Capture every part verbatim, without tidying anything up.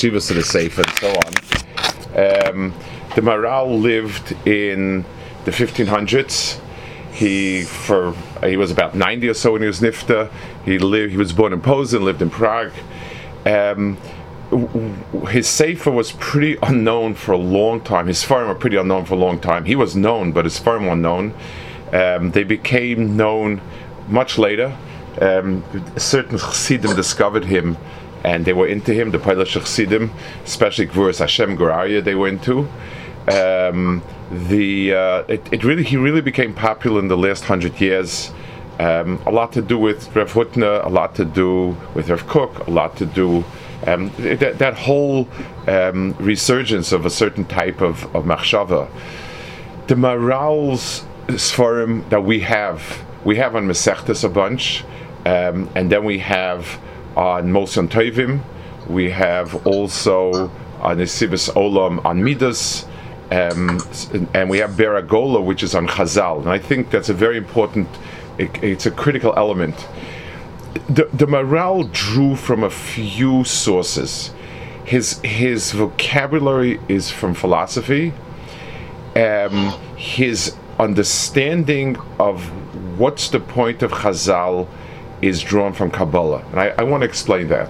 Chashivas of the Sefer and so on. Um, the Maharal lived in the fifteen hundreds. He for he was about ninety or so when he was nifta. He lived. He was born in Posen, lived in Prague. Um, his sefer was pretty unknown for a long time. His farm were pretty unknown for a long time. He was known, but his farm were unknown. Um, they became known much later. Um, certain Chassidim discovered him, and they were into him. The Polish Chassidim, especially Gvuras Hashem Goraya, they were into. Um, the uh, it, it really he really became popular in the last hundred years. Um, a lot to do with Rav Hutner, a lot to do with Rav Kook, a lot to do um, that, that whole um, resurgence of a certain type of, of machshava. The Maharal's Sfarim that we have, we have on Masechtas a bunch, um, and then we have on Moson Tovim, we have also on Nesivos Olam on Midas. Um, and we have Beragola, which is on Chazal, and I think that's a very important. It, it's a critical element. The, the Maharal drew from a few sources. His his vocabulary is from philosophy. Um, his understanding of what's the point of Chazal is drawn from Kabbalah, and I, I want to explain that.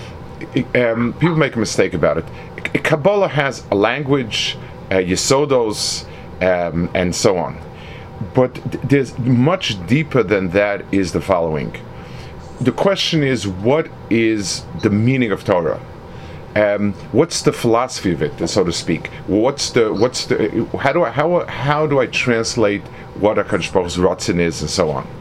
Um, people make a mistake about it. Kabbalah has a language. Uh, Yesodos, um, and so on. But th- there's much deeper than that is the following. The question is, what is the meaning of Torah? Um, what's the philosophy of it, so to speak? What's the what's the how do I how how do I translate what HaKadosh Baruch Hu's Ratzon is, and so on?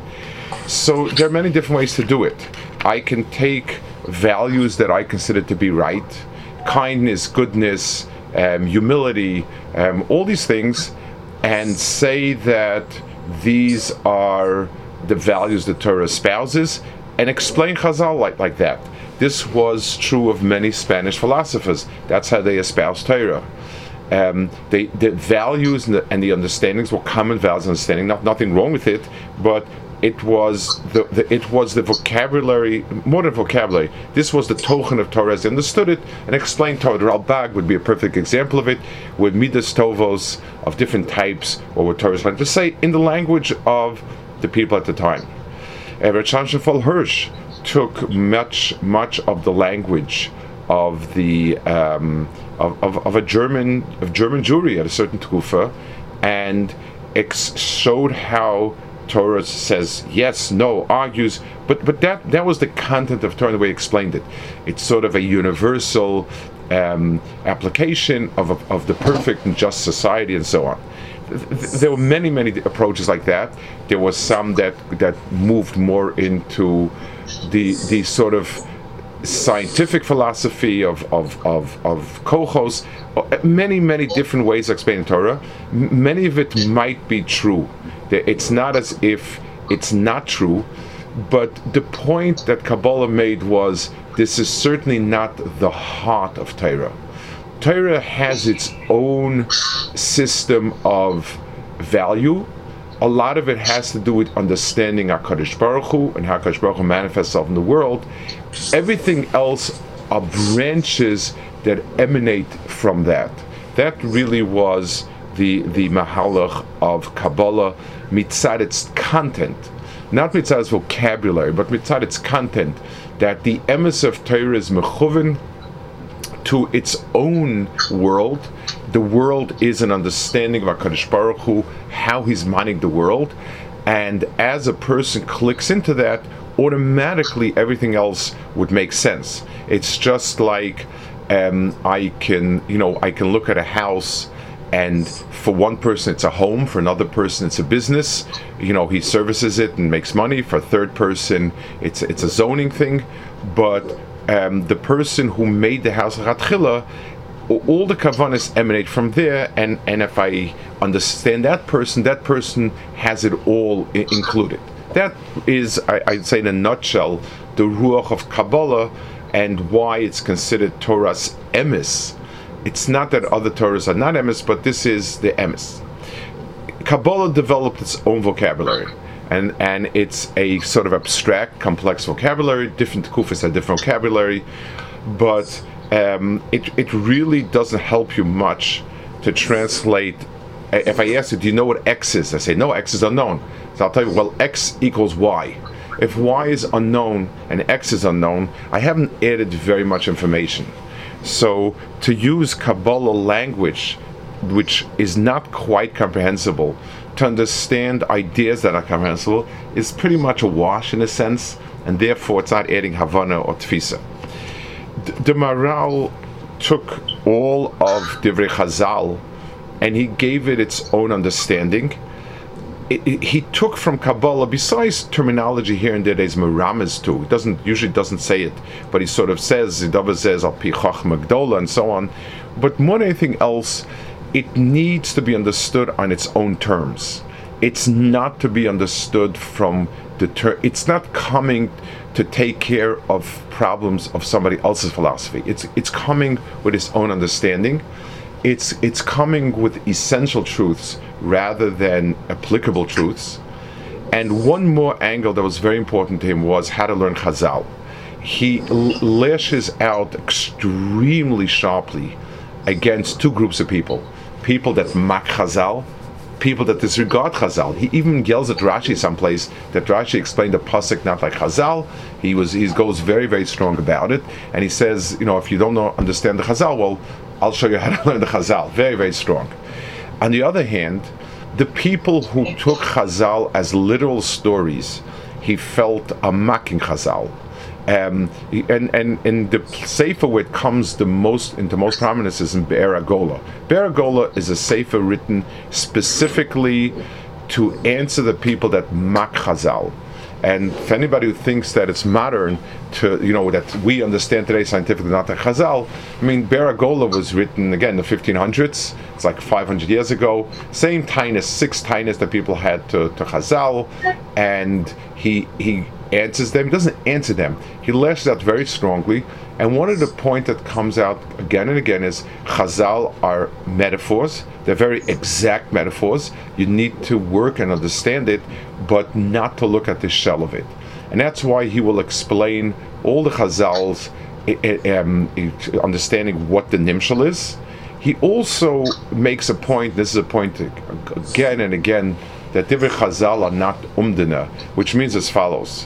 So there are many different ways to do it. I can take values that I consider to be right, kindness, goodness, Um, humility, um, all these things, and say that these are the values the Torah espouses, and explain Chazal like, like that. This was true of many Spanish philosophers. That's how they espouse Torah. Um, they, the values and the, and the understandings were common values and understanding. Not, nothing wrong with it, but it was the, the it was the vocabulary, more than vocabulary. This was the tochen of Torah as they understood it and explained Torah. The Ralbag would be a perfect example of it, with midas tovos of different types, or what Torah is trying to say in the language of the people at the time. Rav Shlomo Hirsch took much much of the language of the um, of, of, of a German of German Jewry at a certain tkufa, and ex- showed how Torah says yes, no, argues, but but that that was the content of Torah, the way he explained it. It's sort of a universal um, application of, of of the perfect and just society, and so on. There were many many approaches like that. There was some that that moved more into the the sort of scientific philosophy of of of, of kochos. Many many different ways of explaining Torah. Many of it might be true. It's not as if it's not true, but the point that Kabbalah made was, this is certainly not the heart of Torah. Torah has its own system of value. A lot of it has to do with understanding HaKadosh Baruch Hu and how HaKadosh Baruch Hu manifests itself in the world. Everything else are branches that emanate from that. That really was the the mahalach of Kabbalah, mitzad its content, not mitzad its vocabulary, but mitzad its content, that the emes of Torah is mechuven to its own world. The world is an understanding of HaKadosh Baruch Hu, how he's minding the world, and as a person clicks into that, automatically everything else would make sense. It's just like um, I can, you know, I can look at a house, and for one person it's a home, for another person it's a business. You know, he services it and makes money. For a third person it's it's a zoning thing. But um, the person who made the house Ratchila, all the kavanas emanate from there, and, and if I understand that person, that person has it all I- included. That is, I, I'd say in a nutshell, the ruach of Kabbalah and why it's considered Torah's emes. It's not that other Torahs are not emes, but this is the emes. Kabbalah developed its own vocabulary, and and it's a sort of abstract, complex vocabulary. Different kufas have different vocabulary, but um, it, it really doesn't help you much to translate. If I ask you, do you know what X is? I say, no, X is unknown. So I'll tell you, well, X equals Y. If Y is unknown and X is unknown, I haven't added very much information. So to use Kabbalah language, which is not quite comprehensible, to understand ideas that are comprehensible, is pretty much a wash in a sense, and therefore it's not adding Havana or Tfisa. D- the Maharal took all of Divrei Chazal and he gave it its own understanding. It, it, he took from Kabbalah, besides terminology here and there, there's merames too. He doesn't usually doesn't say it, but he sort of says, Zidava says al pi chachma gdola and so on. But more than anything else, it needs to be understood on its own terms. It's not to be understood from the term. It's not coming to take care of problems of somebody else's philosophy. It's it's coming with its own understanding. It's it's coming with essential truths rather than applicable truths. And one more angle that was very important to him was how to learn Chazal. He l- lashes out extremely sharply against two groups of people. People that mock Chazal, people that disregard Chazal. He even yells at Rashi someplace that Rashi explained the pasuk not like Chazal. He was he goes very, very strong about it. And he says, you know, if you don't know, understand the Chazal, well, I'll show you how to learn the Chazal. Very, very strong. On the other hand, the people who took Chazal as literal stories, he felt are mocking Chazal. Um, and, and, and the sefer where it comes the most into most prominence is in Be'er Agola. Be'er Agola is a sefer written specifically to answer the people that mock Chazal. And for anybody who thinks that it's modern to, you know, that we understand today scientifically not like Chazal, I mean, Be'er Agola was written, again, in the fifteen hundreds, it's like five hundred years ago, same tinus, six tinus that people had to, to Chazal, and he he answers them. He doesn't answer them. He lashes out very strongly, and one of the points that comes out again and again is Chazal are metaphors. They're very exact metaphors. You need to work and understand it, but not to look at the shell of it. And that's why he will explain all the Chazals, um, understanding what the Nimshal is. He also makes a point, this is a point again and again, that Divrei Chazal are not umdina, which means as follows.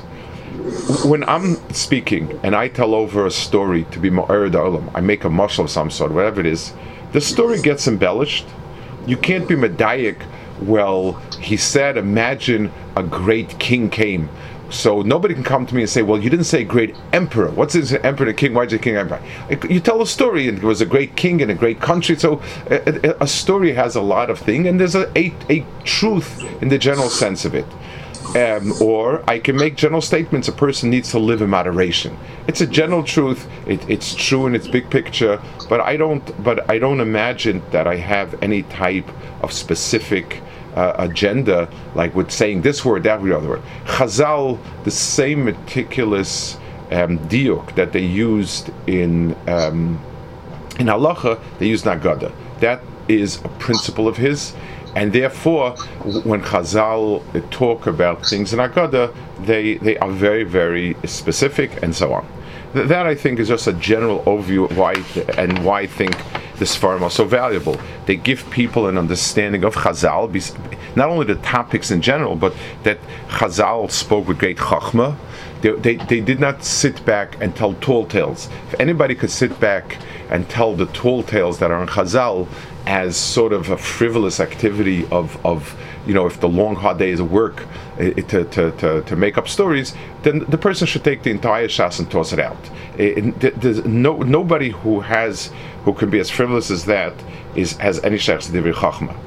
When I'm speaking and I tell over a story to be ma'arid ha'olam, I make a mashal of some sort, whatever it is, the story gets embellished. You can't be medayik, well, he said, imagine a great king came. So nobody can come to me and say, well, you didn't say great emperor. What's this emperor, king? Why is it king, emperor? You tell a story, and it was a great king in a great country. So a, a story has a lot of things, and there's a, a, a truth in the general sense of it. Um, or I can make general statements. A person needs to live in moderation. It's a general truth. It, it's true in its big picture, but I don't. But I don't imagine that I have any type of specific uh, agenda, like with saying this word, that word, other word. Chazal, the same meticulous um, diuk that they used in um, in halacha, they used nagada. That is a principle of his. And therefore, when Chazal talk about things in Agada, they, they are very, very specific and so on. Th- that, I think, is just a general overview of why and why I think the Sfarim are so valuable. They give people an understanding of Chazal, not only the topics in general, but that Chazal spoke with great Chachma. They, they, they did not sit back and tell tall tales. If anybody could sit back and tell the tall tales that are in Chazal as sort of a frivolous activity of, of you know, if the long hard days of work it, to, to, to, to make up stories, then the person should take the entire shas and toss it out. It, it, there's no nobody who has who can be as frivolous as that is has any shaykhs divrei chachma.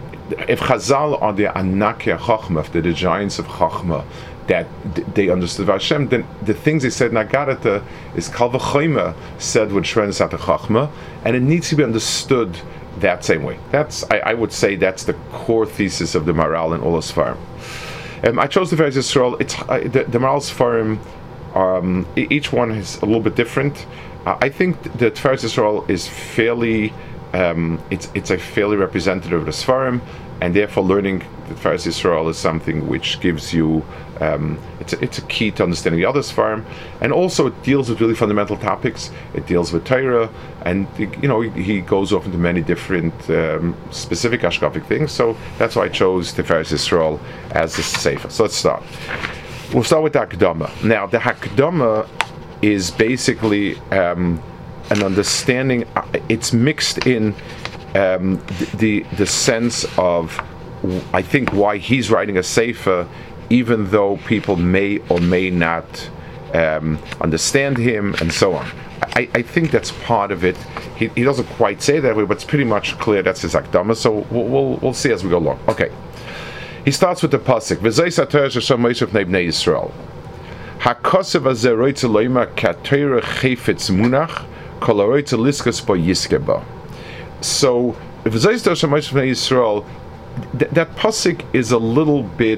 If Chazal are the anakia chachma, if they're the giants of chachma, that they understood Hashem, then the things they said in Agadata is Kal V'chomer said with Shrenes at the Chachma, and it needs to be understood that same way. That's I, I would say that's the core thesis of the Maharal and all his Sfarim. Um, I chose the Tiferes Yisrael. It's uh, the, the Maharal's Sfarim. Um, each one is a little bit different. Uh, I think the Tiferes Yisrael is fairly. Um, it's it's a fairly representative of the Sfarim, and therefore learning the Tiferes Yisrael is something which gives you. Um, it's a, it's a key to understanding the other Sfarim, and also it deals with really fundamental topics. It deals with Torah, and you know he goes off into many different um, specific hashkafic things. So that's why I chose Tiferes Yisrael as the sefer. So let's start. We'll start with the Hakdama. Now the Hakdama is basically um, an understanding. It's mixed in um, the, the the sense of, I think, why he's writing a sefer, even though people may or may not um, understand him, and so on. I, I think that's part of it. He, he doesn't quite say that way, but it's pretty much clear that's his Hakdama. So we'll, we'll we'll see as we go along. Okay. He starts with the pasuk. V'zei sater shesham Moshe b'nei bnei Yisrael. Hakosev hazeh roitze loyma k'Torah chayfetz munach kol haroitze liskas bo yiske bo. So v'zei sater shesham Moshe b'nei Yisrael. Th- that pasuk is a little bit.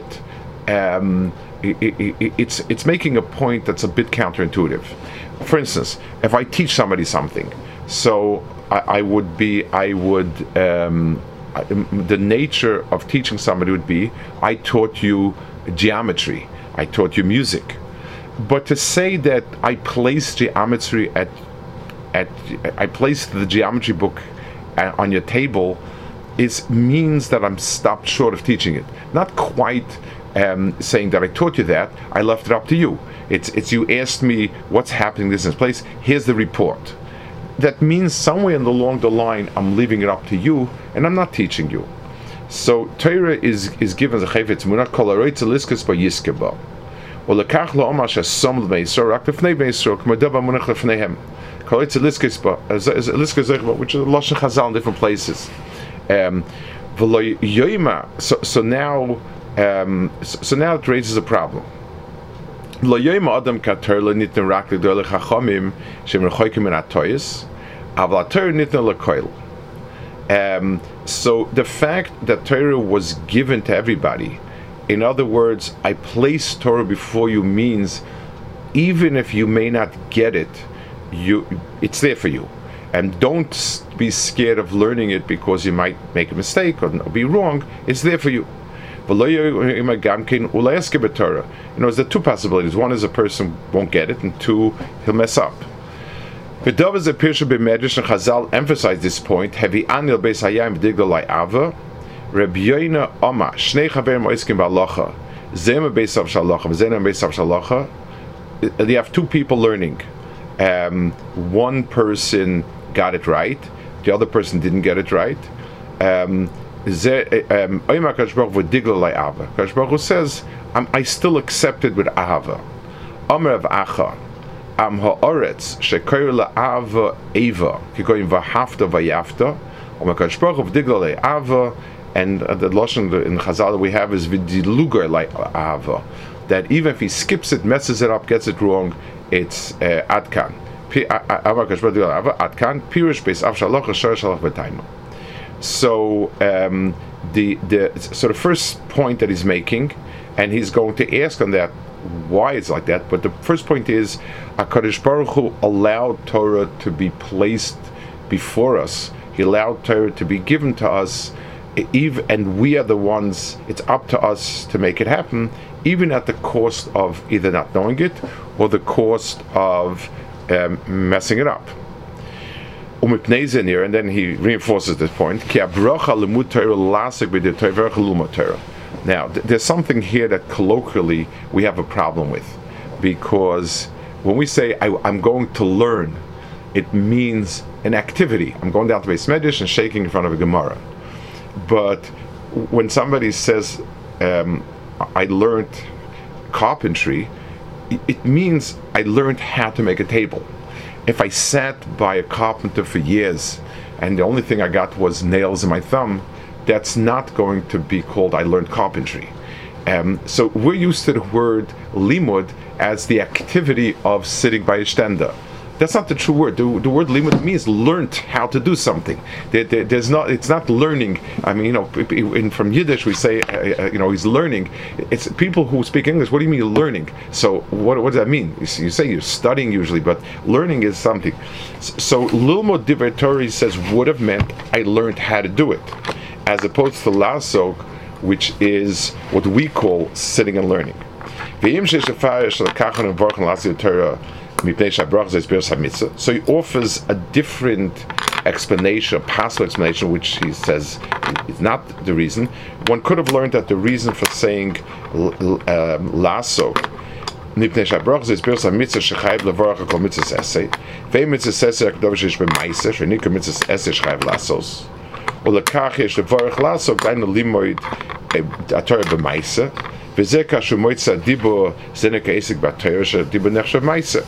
Um, it, it, it's it's making a point that's a bit counterintuitive. For instance, if I teach somebody something, so I, I would be, I would, um, I, the nature of teaching somebody would be, I taught you geometry, I taught you music. But to say that I placed geometry at, at, I placed the geometry book on your table, is means that I'm stopped short of teaching it. Not quite. Um, saying that I taught you that, I left it up to you. It's it's you asked me what's happening in this place, here's the report. That means somewhere along the line I'm leaving it up to you and I'm not teaching you. So Torah is is given the chayfetz munach kol haroitze liskas bo yiske bo. Ulekach lo omar shesom l'bnei Yisrael rak lefnei bnei Yisrael k'mo davar munach lefneihem. Kol haroitze liskas bo, liskas bo, which is a lashon Chazal in different places. Um, v'lo yoyma. So so now. Um, so, so now it raises a problem. So the fact that Torah was given to everybody, in other words, I place Torah before you, means even if you may not get it, you it's there for you. And don't be scared of learning it because you might make a mistake or be wrong. It's there for you. You know, there's the two possibilities. One is a person won't get it, and two, he'll mess up. V'dov is a pirsha b'medrash, and Chazal emphasized this point. Hevi anil beis hayam v'digdol la'ava. Reb Yoina Oma shnei chaverim oiskim b'halacha. Zema beis av shalacha, v'zena beis av shalacha. They have two people learning. Um, one person got it right, the other person didn't get it right. Um, Kadosh Baruch Hu says, I'm, I still accept it with ahava. Amar of acha, am ha'oretz shekoyer la'ava eva, kikoyim v'hafta v'yafta. Amar Kadosh Baruch Hu v'digla le'ava, and uh, the lashon in Chazal that we have is v'dilugar le'ava, that even if he skips it, messes it up, gets it wrong, it's uh, adkan. Amar Kadosh Baruch Hu v'digla le'ava adkan pirush beis av shaloch shor shalach v'tayma. So um, the the so the first point that he's making, and he's going to ask on that why it's like that. But the first point is, HaKadosh Baruch Hu allowed Torah to be placed before us. He allowed Torah to be given to us, even, and we are the ones. It's up to us to make it happen, even at the cost of either not knowing it or the cost of um, messing it up. And then he reinforces this point. Now, there's something here that colloquially we have a problem with, because when we say I, I'm going to learn, it means an activity. I'm going down to Beis Medrash and shaking in front of a Gemara. But when somebody says um, I learned carpentry, it means I learned how to make a table. If I sat by a carpenter for years and the only thing I got was nails in my thumb, that's not going to be called I learned carpentry. Um, so we're used to the word limud as the activity of sitting by a stender. That's not the true word. The, the word limud means learned how to do something. There, there, there's not. It's not learning. I mean, you know, in, from Yiddish we say, uh, you know, he's learning. It's people who speak English. What do you mean learning? So what, what does that mean? You, see, you say you're studying usually, but learning is something. So Lilmod Divrei Torah says would have meant I learned how to do it, as opposed to lasok, which is what we call sitting and learning. So he offers a different explanation, a possible explanation, which he says is not the reason. One could have learned that the reason for saying um, lasso, מפני שהברכה זה הסביר שהמצווה שחייב לברך על כל מצווה עשה, ואם מצווה עשה הכתוב שיש במעשה, שנקרא מצווה עשה שחייב לעשות. ולכך יש לברך לעשות, דהיינו לימוד התורה במעשה, וזה כאשר מועצה דיבור, זה נקרא עסק בתורה, שדיבור נחשב מעשה.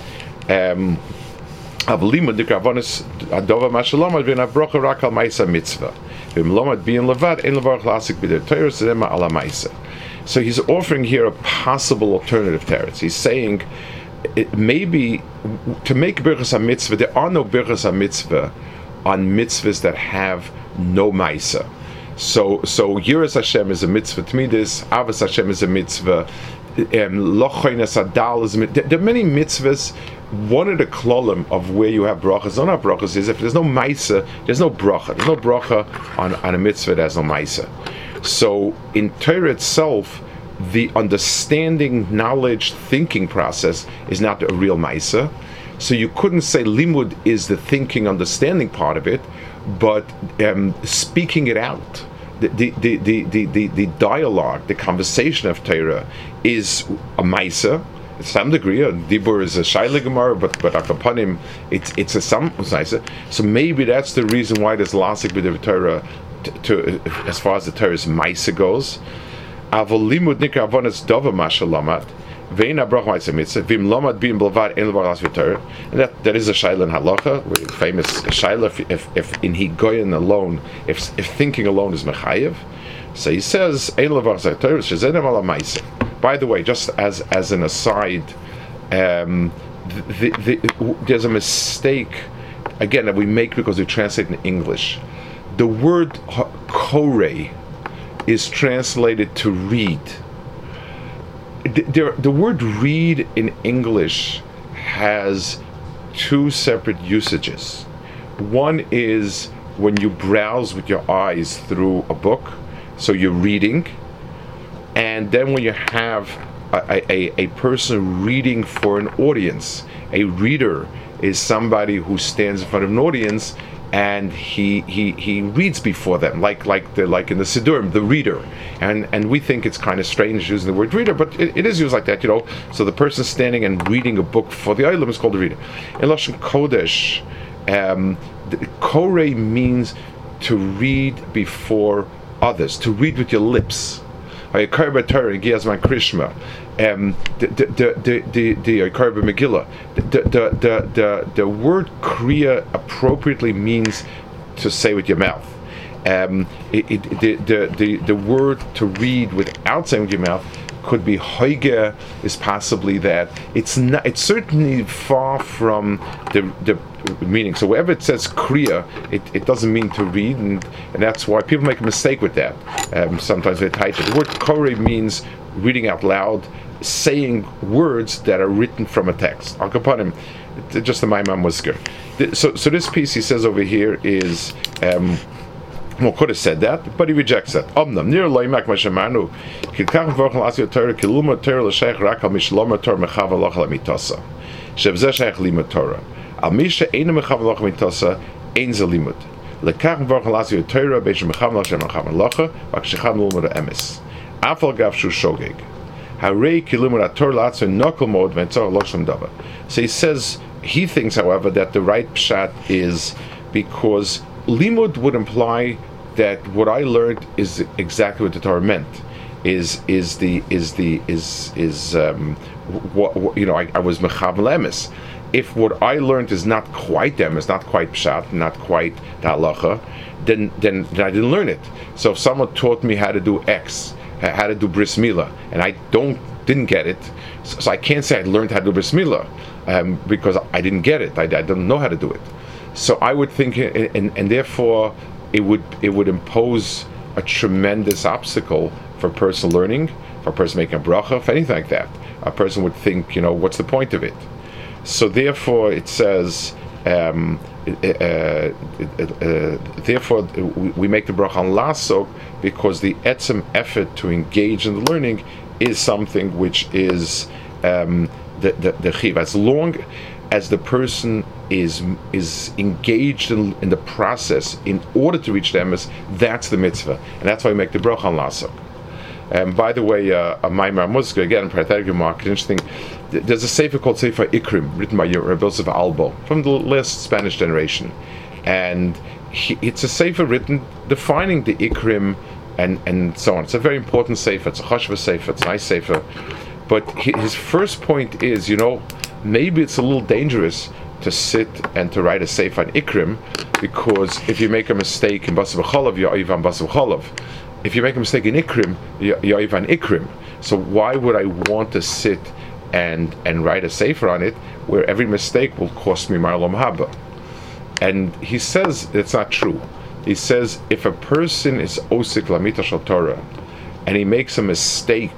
אבל לימוד נקרא עוונס הדובר מה שלומד, ואין הברכה רק על מעשה המצווה. ואם לומד בין לבד, אין לברך לעסוק בידי תורה, זה מה על המעשה. So he's offering here a possible alternative teretz. He's saying it maybe to make birchas ha-mitzvah, there are no birchas ha-mitzvah on mitzvahs that have no maisa. So, so Yiras Hashem is a mitzvah. Tmidis, Avos Hashem is a mitzvah. Lochoines Adal is a mitzvah. There are many mitzvahs. One of the klolim of where you have brachas, not brachas, is if there's no maisa, there's no bracha. There's no bracha on, on a mitzvah that has no maisa. So in Torah itself, the understanding, knowledge, thinking process is not a real maisa. So you couldn't say limud is the thinking, understanding part of it, but um, speaking it out, the the, the, the, the, the the dialogue, the conversation of Torah is a maisa. To some degree, a dibur is a shaila gemara, but but upon him, it's it's a some maisa. So maybe that's the reason why there's lasik with the Torah. To, to as far as the Torah's Maisa goes, Avol limud nikra avonas dova mashalamat vein abrach ma'aseh mitzvah vim lomad bin belvad en levar las v'Torah, and that that is a shaila in halacha, famous shaila if, if if in higoyin alone, if if thinking alone is mechayev. So he says en levar las Torah shezenem ala Maisa. By the way, just as as an aside, um, the, the, the, there's a mistake again that we make because we translate in English. The word korei is translated to read. The, the word read in English has two separate usages. One is when you browse with your eyes through a book, so you're reading, and then when you have a, a, a person reading for an audience. A reader is somebody who stands in front of an audience and he he he reads before them, like like the like in the Siddurim, the reader, and and we think it's kind of strange using the word reader, but it, it is used like that, you know. So the person standing and reading a book for the Olam is called a reader. In Lashon Kodesh, um, korei means to read before others, to read with your lips. Um, the the the the the the Megillah, the the the the the word kriya appropriately means to say with your mouth. Um, it, it, the, the the the word to read without saying with your mouth could be hoige, is possibly that. It's not. It's certainly far from the the meaning. So wherever it says kriya, it, it doesn't mean to read, and, and that's why people make a mistake with that. Um, sometimes they type it. The word korei means reading out loud, saying words that are written from a text. Al kapanim, just the Maimam was scared. So, so this piece he says over here is, um, well, could have said that, but he rejects that. Omnam nir lo yimak mashamanu kikach v'ochel asio Torah kiluma Torah l'sheich rak al mishloma Torah mechav aloch la mitasa shevzeh sheich limud Torah al misha eina mechav aloch mitasa ein ze limud lekach v'ochel asio Torah beish mechav aloch shem mechav aloch v'akshecham l'umud emes afal gav shu shogeg. So he says, he thinks, however, that the right pshat is because limud would imply that what I learned is exactly what the Torah meant. Is is the is the is is um, what, what you know? I, I was mechav lemes. If what I learned is not quite them, it's not quite pshat, not quite the halacha, then, then then I didn't learn it. So if someone taught me how to do X, how to do bris milah, and I don't didn't get it, so, so I can't say I learned how to do bris milah um, because I didn't get it. I, I don't know how to do it. So I would think, and, and therefore it would it would impose a tremendous obstacle for personal learning, for a person making a bracha, for anything like that. A person would think, you know, what's the point of it? So therefore it says. Um, uh, uh, uh, therefore, we make the bracha on lasok because the etzem effort to engage in the learning is something which is um, the, the, the chiv. As long as the person is is engaged in, in the process in order to reach the emes, that's the mitzvah. And that's why we make the bracha on lasok. And um, by the way, uh, a Maimar Muzga, again, parenthetic remark, interesting, there's a sefer called Sefer Ikrim, written by Rabbi Yosef Albo, from the last Spanish generation. And he, it's a sefer written defining the Ikrim and, and so on. It's a very important sefer, it's a chashva sefer, it's a nice sefer. But he, his first point is, you know, maybe it's a little dangerous to sit and to write a sefer on Ikrim, because if you make a mistake in Basar B'Cholav, you're Ivan Basar B'Cholav. If you make a mistake in Ikrim, you're Ivan Ikrim. So why would I want to sit and and write a sefer on it where every mistake will cost me Marlom Haba? And he says it's not true. He says if a person is Osik Lamita Shal Torah and he makes a mistake,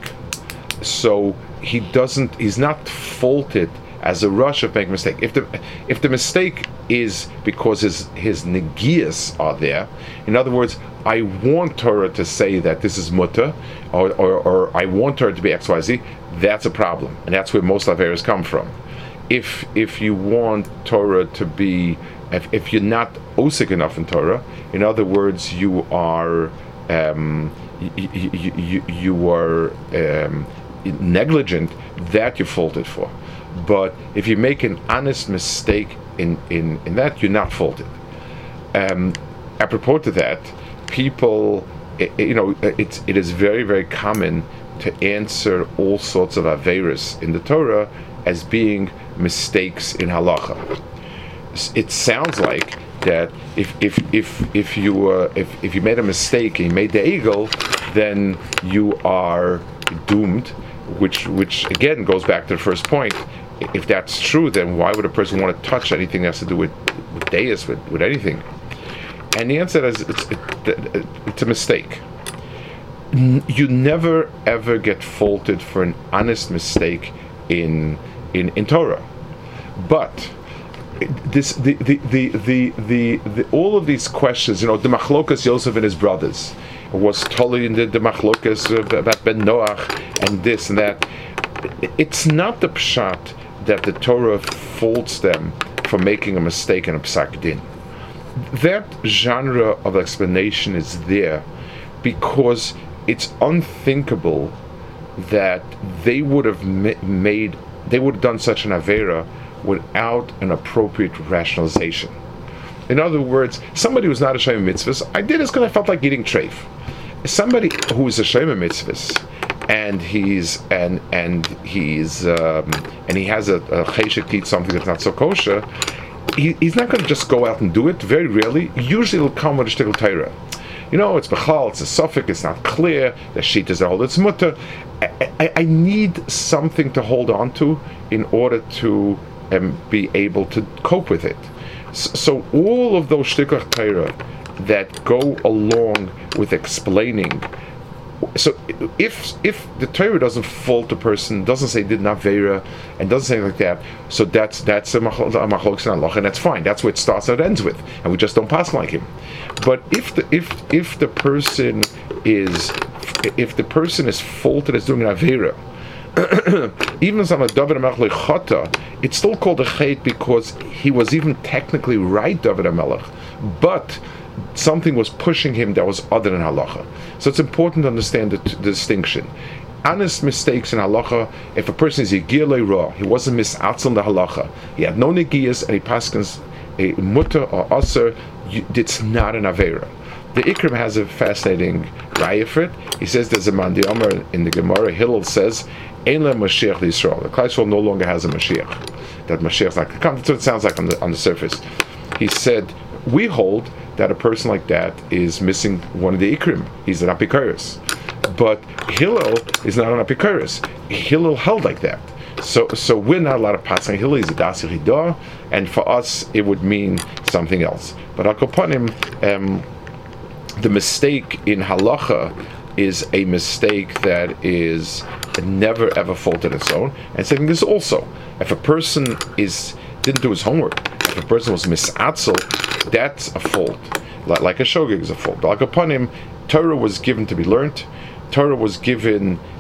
so he doesn't, he's not faulted as a rush of making a mistake. If the if the mistake is because his his negias are there, in other words, I want Torah to say that this is mutter, or, or, or I want Torah to be X Y Z, that's a problem, and that's where most averos come from. If if you want Torah to be, if, if you're not osik enough in Torah, in other words, you are um, you, you, you, you are um, negligent, that you're faulted for. But if you make an honest mistake in, in, in that, you're not faulted. Um, apropos to that, people, it, you know, it's it is very very common to answer all sorts of averos in the Torah as being mistakes in halacha. It sounds like that if if if if you uh, if if you made a mistake and you made the eagle, then you are doomed. Which which again goes back to the first point. If that's true, then why would a person want to touch anything that has to do with, with deis, with, with anything? And the answer is it's, it, it, it's a mistake. You never ever get faulted for an honest mistake in in, in Torah. But this the the, the, the, the, the all of these questions, you know, the machlokas Yosef and his brothers was totally in the, the machlokas about Ben Noach and this and that. It's not the pshat that the Torah faults them for making a mistake in a psak din. That genre of explanation is there because it's unthinkable that they would have ma- made, they would have done such an avera without an appropriate rationalization. In other words, somebody who's not a Shema Mitzvahs, I did this because I felt like eating treif. Somebody who is a Shema Mitzvahs, and he's and and he's um, and he has a, a cheshek to eat something that's not so kosher, he, he's not going to just go out and do it. Very rarely. Usually it'll come with a shtickle Torah. You know, it's bechal, it's a suffix, it's not clear. The sheet is all it's mutter. I, I, I need something to hold on to in order to um, be able to cope with it. So, so all of those shtickle Torah that go along with explaining. So if if the Torah doesn't fault the person, doesn't say did not vera, and doesn't say like that, so that's that's a machlokes and halacha, and that's fine. That's what it starts and ends with, and we just don't pass like him. But if the if if the person is if the person is faulted as doing an avera, even as I'm a David HaMelech chata, it's still called a chait because he was even technically right, David HaMelech, but something was pushing him that was other than halacha. So it's important to understand the, t- the distinction. Honest mistakes in halacha, if a person is yigir le'ra, he wasn't misatzel the halacha, he had no negias, and he paskins a mutter or aser, it's not an avera. The Ikrim has a fascinating raya for it. He says there's a man, the Omer in the Gemara, Hillel says, Ein le Mashiach Yisrael. The Klal Yisrael no longer has a Mashiach. That Mashiach is not going to come. That's what it sounds like on the on the surface. He said, we hold that a person like that is missing one of the Ikrim. He's an Apikoros. But Hillel is not an Apikoros. Hillel held like that. So so we're not allowed to pass on Hillel. He's a Dasi Chidah, and for us it would mean something else. But Akoponim, um, the mistake in halacha is a mistake that is never ever faulted its own. And saying this also, if a person is didn't do his homework, if a person was misatzel, that's a fault. Like, like a shogeg is a fault. But like upon him, Torah was given to be learnt. Torah was given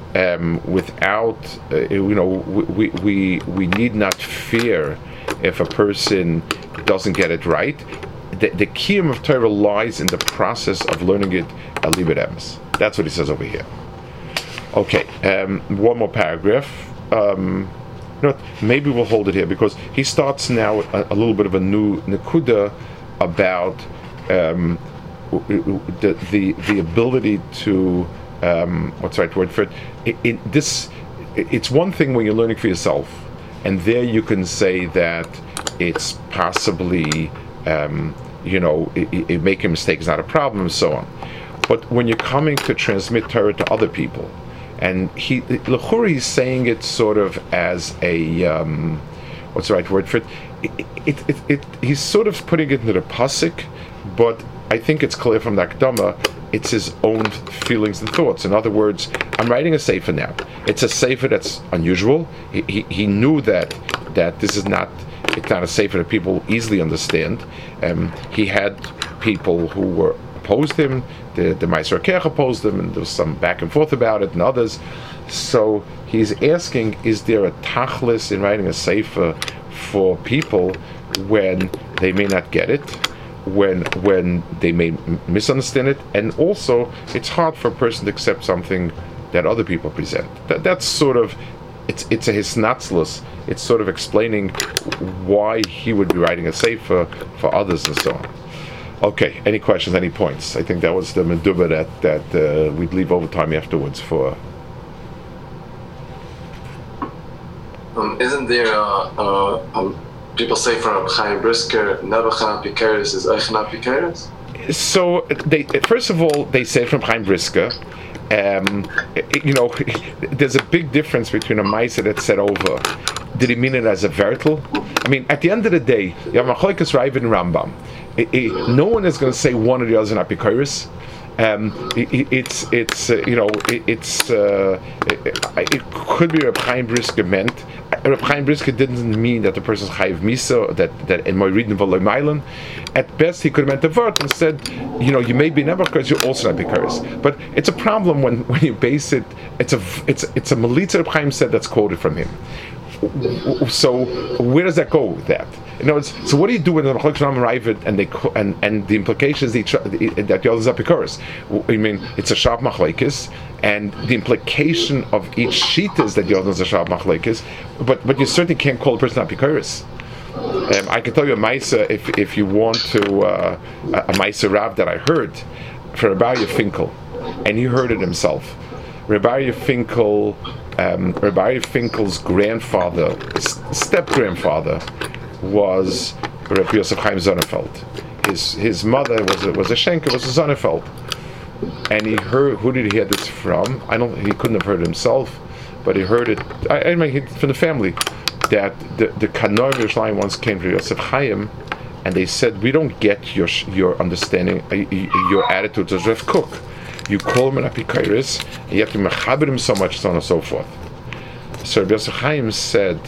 um, without, uh, you know, we, we we need not fear if a person doesn't get it right. The, the kiyum of Torah lies in the process of learning it al libed emes. That's what he says over here. Okay, um, one more paragraph. Um, you know what, maybe we'll hold it here because he starts now a, a little bit of a new nekuda about um, the, the the ability to um, what's the right word for it? It, it? This it's one thing when you're learning for yourself, and there you can say that it's possibly um, you know it, it, making a mistake is not a problem and so on. But when you're coming to transmit Torah to other people, and he l'chura he's saying it sort of as a um, what's the right word for it? It, it, it, it? He's sort of putting it into the pasuk, but I think it's clear from the Akdama, it's his own feelings and thoughts. In other words, I'm writing a sefer now. It's a sefer that's unusual. He, he, he knew that that this is not it's not a sefer that people easily understand. Um, he had people who were opposed him. The the Meiser Kech opposed him, and there was some back and forth about it, and others. So he's asking: is there a tachlis in writing a sefer for people when they may not get it, when when they may misunderstand it, and also it's hard for a person to accept something that other people present. That that's sort of it's it's a hisnatzlus. It's sort of explaining why he would be writing a sefer for others and so on. Okay, any questions, any points? I think that was the meduba that that uh, we'd leave overtime afterwards for. Um, isn't there uh, uh, um, people say from Chaim Brisker, never Chana Pikeres is Eichna Pikeres? So they first of all they say from Chaim Brisker. Um, you know, there's a big difference between a Maisa that said over. Did he mean it as a vertal? I mean, at the end of the day, you have Machlokes Ravid and Rambam. It, it, no one is going to say one or the other is not Pikeres. Um, it, it's it's uh, you know it, it's uh, it, it could be Reb Chaim Brisker meant. Reb Chaim Brisker didn't mean that the person's chayiv misa, that that in my reading v'loy mailen. At best, he could have meant the word and said, you know, you may be never because you're also not Pikeres. But it's a problem when, when you base it. It's a it's it's a melitza Reb Chaim said that's quoted from him. So where does that go with that? You know, it's, so what do you do when the Machlokes Ram arrive and they and and the implications each, that the others are Pikeres? I mean, it's a sharp Machlokes, and the implication of each sheet is that the others are sharp Machlokes, but but you certainly can't call a person not Pikeres. Um, I can tell you a Maisa if if you want to uh, a Maisa Rav that I heard for Rabbi Finkel, and he heard it himself. Rabbi Finkel, um, Rabbi Finkel's grandfather, step grandfather, was Rabbi Yosef Chaim Sonnefeld. His his mother was a, was a Schenker, was a Sonnefeld, and he heard. Who did he hear this from? I don't. He couldn't have heard it himself, but he heard it. I, I mean, from the family that the the Kanor Yerushalayim once came to Yosef Chaim, and they said, "We don't get your your understanding, uh, your attitude as Rav Kook. You call him an Apikairis, and you have to mechaber him so much, so on and so forth." So Rabbi Yosef Chaim said,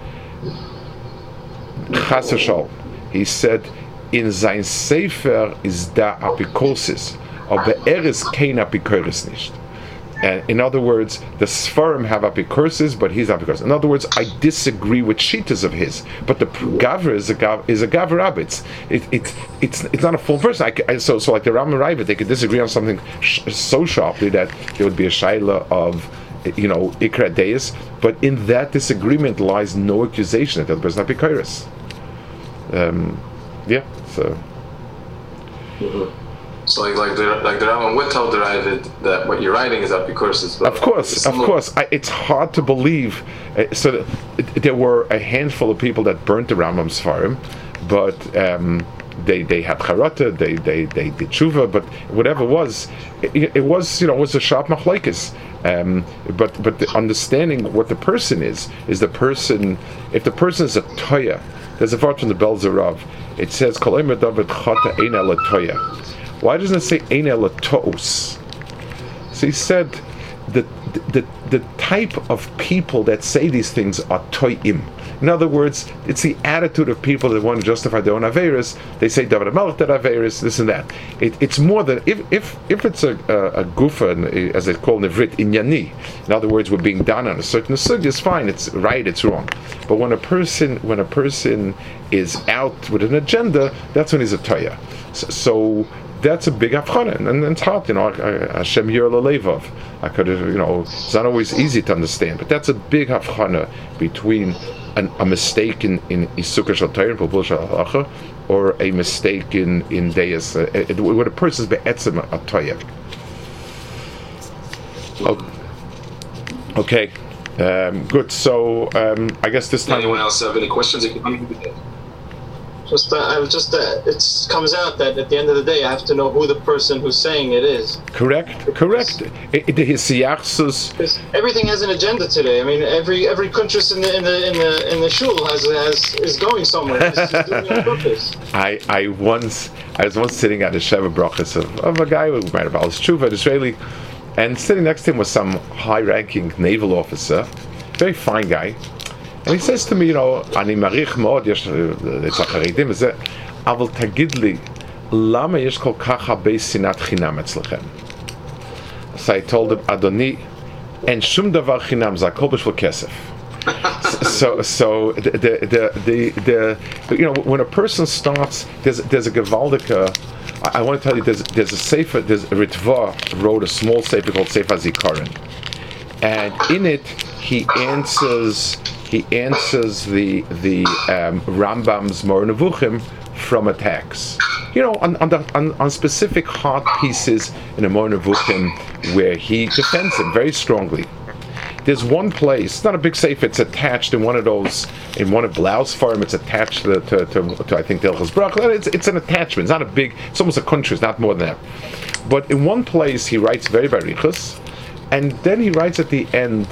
Chas v'shalom, he said, in sein Sefer is da Apikosis, aber er ist kein Apikairis nicht. And in other words, the Sfarim have Apikosis, but he's Apikosis. In other words, I disagree with Shitas of his, but the Gavra is a Gav is a Gavra Rabitz. It, it, it's it's not a full person. I, I, so so like the Ram and Ravid, they could disagree on something sh- so sharply that there would be a shaila of, you know, Ikra Deis. But in that disagreement lies no accusation that the person is not Apikosis. Um, yeah. So. Mm-hmm. So like like the like the Rambam would tell the Ravid that what you're writing is Apikosis. Of course, of course. I, it's hard to believe. Uh, so that, it, there were a handful of people that burnt the Rambam's Sfarim, but um, they they had charata, they they they did tshuva, but whatever it was, it, it was you know it was a sharp machlokes. Um, but but the understanding what the person is is the person. If the person is a toya, there's a part from the Belzerav. It says Kol Eimer David Chata Ein Ela Toya. Why doesn't it say Ein Ela Toos? So he said the, the the the type of people that say these things are toyim. In other words, it's the attitude of people that want to justify their own averis. They say David HaMelech did averis, this and that. It, it's more than if if if it's a a, a gufa, as they call nevrit inyani. In other words, we're being done on a certain sugya. It's fine. It's right. It's wrong. But when a person when a person is out with an agenda, that's when he's a toya. So, so that's a big avchana, and, and it's hard, you know. Hashem yer lelevov. I could, you know, it's not always easy to understand, but that's a big avchana between an, a mistake in in isukah shel Torah and pulpul shel halacha, or a mistake in in deis, uh, when a person's be'etzem a toya. Okay, um, good. So um, I guess this time. Anyone else have any questions? Just, uh, I was just, uh, it comes out that at the end of the day, I have to know who the person who's saying it is. Correct, correct. It, it, his siyachsus. Everything has an agenda today. I mean, every every kuntrus in the in the in the in the shul has has is going somewhere. It's just doing it on purpose. I I once I was once sitting at a sheva brachas of, of a guy who might have al tshuva, an Israeli, and sitting next to him was some high-ranking naval officer, very fine guy. And he says to me, you know, אני מעריך מאוד, יש אצל החרדים וזה, אבל תגיד לי, למה יש כל כך הרבה שנאת חינם אצלכם? So I told him, אדוני, אין שום דבר חינם, זה הכל בשביל כסף. So, so the, the, the, the, you know, when a person starts, there's, there's a gewaldige, I, I want to tell you, there's, there's a sefer, there's a Ritva wrote a small sefer called Sefer Zikaron, and in it he answers. He answers the the um, Rambam's Moreh Nevuchim from attacks. You know, on on, the, on on specific hard pieces in the Moreh Nevuchim where he defends him very strongly. There's one place, it's not a big sefer, it's attached in one of those, in one of Blau's farm, it's attached to, to, to, to I think, Delchas Brach. It's, it's an attachment, it's not a big, it's almost a country, it's not more than that. But in one place he writes very barichus, and then he writes at the end,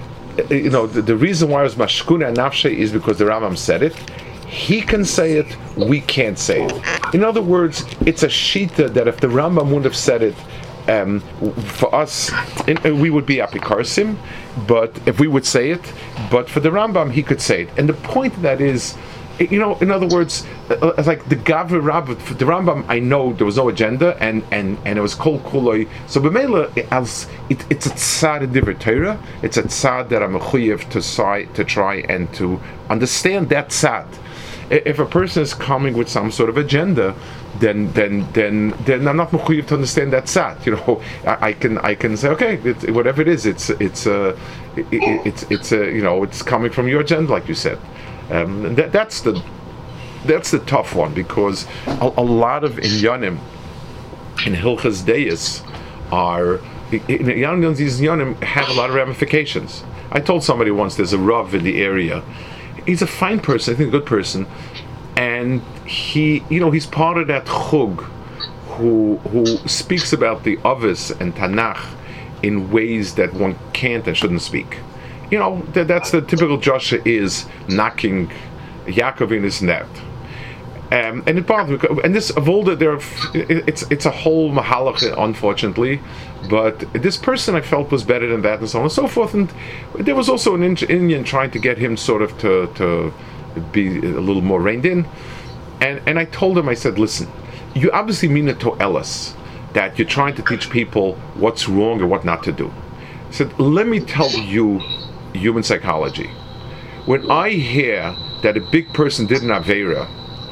you know, the, the reason why it was mashkuna nafshe is because the Rambam said it. He can say it, we can't say it. In other words, it's a shita that if the Rambam wouldn't have said it, um, for us, in, we would be apikarsim, but if we would say it, but for the Rambam, he could say it. And the point of that is, you know, in other words, uh, like the Gavri Rabbit, the Rambam, I know there was no agenda, and and, and it was kol kuloi. So b'meila, as it, it's a tzad in Divrei Torah, it's a tzad that I'm a chuyev to try to try and to understand that tzad. If a person is coming with some sort of agenda, then then then then I'm not mechuyev to understand that tzad. You know, I, I can I can say okay, it, whatever it is, it's it's uh, it, it, it's it's uh, you know, it's coming from your agenda, like you said. Um, that, that's the that's the tough one, because a, a lot of inyanim in Hilchas Deis are inyanim. These inyanim have a lot of ramifications. I told somebody once there's a Rav in the area. He's a fine person, I think a good person, and he, you know, he's part of that chug who who speaks about the Avos and Tanakh in ways that one can't and shouldn't speak. You know, that, that's the typical Joshua is knocking Yaakov in his net. Um, and it bothers me. And this of all the there, it's it's a whole mahalach, unfortunately. But this person I felt was better than that, and so on and so forth. And there was also an Indian trying to get him sort of to to be a little more reined in. And and I told him, I said, listen, you obviously mean it to Ellis, that you're trying to teach people what's wrong and what not to do. I said, let me tell you human psychology. When I hear that a big person did an Aveira,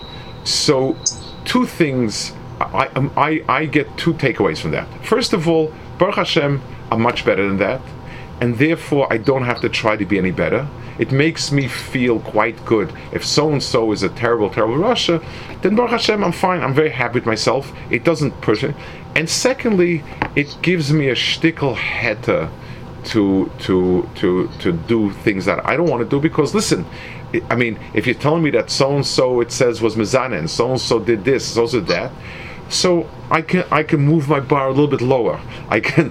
so two things, I, I, I get two takeaways from that. First of all, Baruch Hashem, I'm much better than that, and therefore I don't have to try to be any better. It makes me feel quite good. If so-and-so is a terrible, terrible Russia, then Baruch Hashem, I'm fine. I'm very happy with myself. It doesn't push it. And secondly, it gives me a shtickle heta to to to to do things that I don't want to do, because listen, I mean, if you're telling me that so and so it says was mezana and so and so did this, so so that, so I can I can move my bar a little bit lower. I can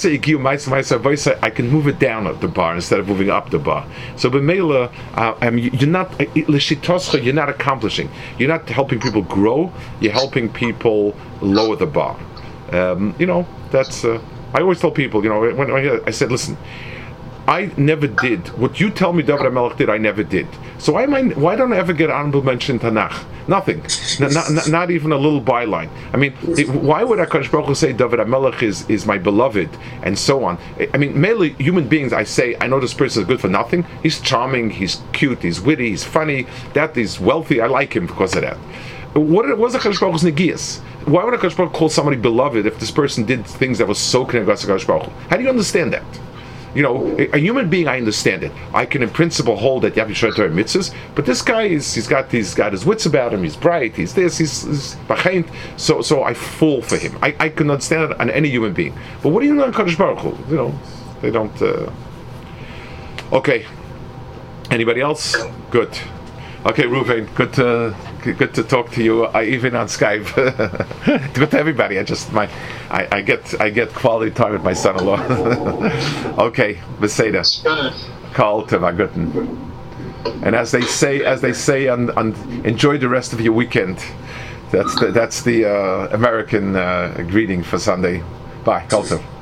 I can move it down at the bar instead of moving up the bar. So b'meila, uh, I mean, you're not you're not accomplishing. You're not helping people grow. You're helping people lower the bar. Um, you know, that's. Uh, I always tell people, you know, when I, I said, listen, I never did what you tell me David HaMelech did. I never did. So why am I? Why don't I ever get honorable mention in Tanakh? Nothing. N- not, not even a little byline. I mean, it, why would HaKadosh Baruch Hu say David HaMelech is is my beloved and so on? I mean, mainly human beings. I say I know this person is good for nothing. He's charming. He's cute. He's witty. He's funny. That he's wealthy. I like him because of that. What was HaKadosh Baruch Hu's negias? Why would HaKadosh Baruch Hu call somebody beloved if this person did things that was so connected to HaKadosh Baruch Hu? How do you understand that? You know, a, a human being, I understand it. I can, in principle, hold that you have to show Torah mitzvahs, but this guy is, he's got, he's got his wits about him. He's bright. He's this. He's, he's behind. So, so I fall for him. I, I can understand it on any human being. But what do you know on HaKadosh Baruch Hu? You know, they don't. Uh... Okay. Anybody else? Good. Okay, Ruvain, good to good to talk to you. I even on Skype. Good to everybody. I just my I, I get I get quality time with my son-in-law. Okay, Beseda. Karl Tevaguten. And as they say, as they say, on, on enjoy the rest of your weekend. That's the that's the uh, American uh, greeting for Sunday. Bye, Karl Tev.